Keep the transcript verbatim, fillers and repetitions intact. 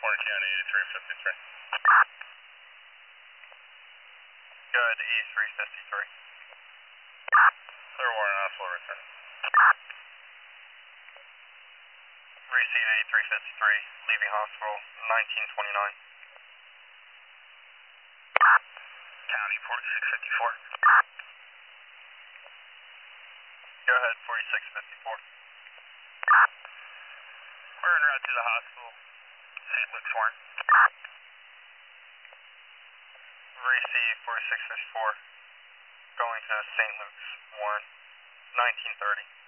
Orange County eighty-three fifty-three. Go ahead to eighty-three fifty-three. Clear Warren Hospital return. Receive eighty-three fifty-three, leaving hospital nineteen twenty-nine. County forty-six fifty-four. Go ahead, forty-six fifty-four. We're en route to the hospital. Saint Luke's Warren. Receive forty-six fifty-four, going to Saint Luke's Warren, nineteen thirty.